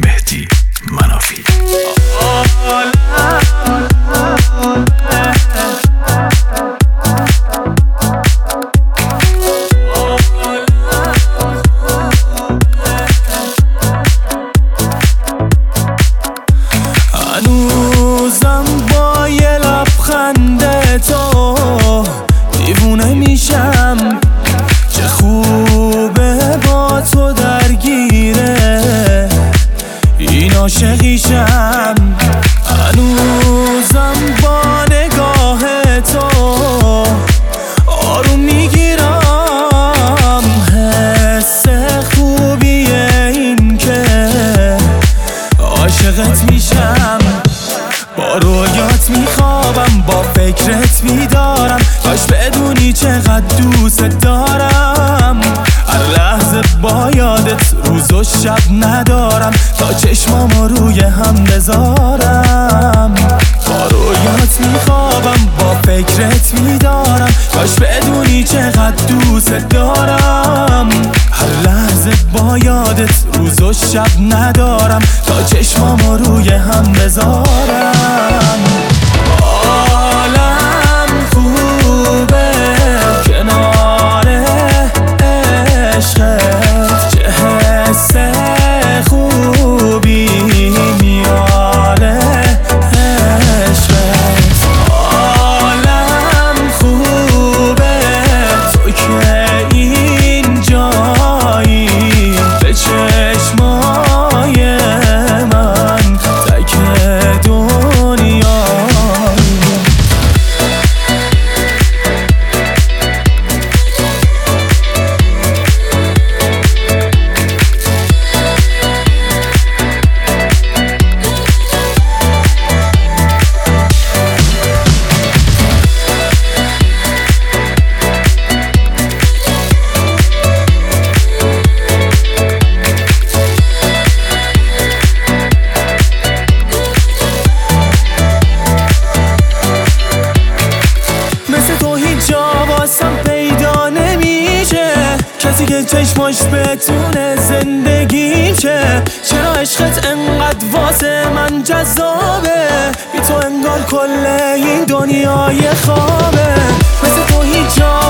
مهدی منافی. هنوزم با یه لبخند تو دیوونه میشم، چه خوبه با تو درگیره این عاشقیشم. هنوزم با نگاه تو آروم میگیرم، حس خوبیه این که عاشقت میشم. با رویات میخوابم، با فکرت بیدارم، کاش بدونی چقدر دوست دارم. هر لحظه با یادت روز و شب ندارم، تا چشمامو روی هم بذارم. با رویات میخوابم، با فکرت بیدارم، کاش بدونی چقدر دوست دارم. هر لحظه با یادت روز و شب ندارم، تا چشمامو روی هم بذارم. عالم خوبه کنار عشقت، چه حس خوبی میاره عشقت. عالم خوبه تو که اینجایی، به چشمای من تک دنیایی. پیدا نمیشه کسی که چشماش بتونه زندگیم شه. چرا عشقت انقدر واسه من جذابه، بی تو انگار کل این دنیای خوابه. مثل تو هیچ جا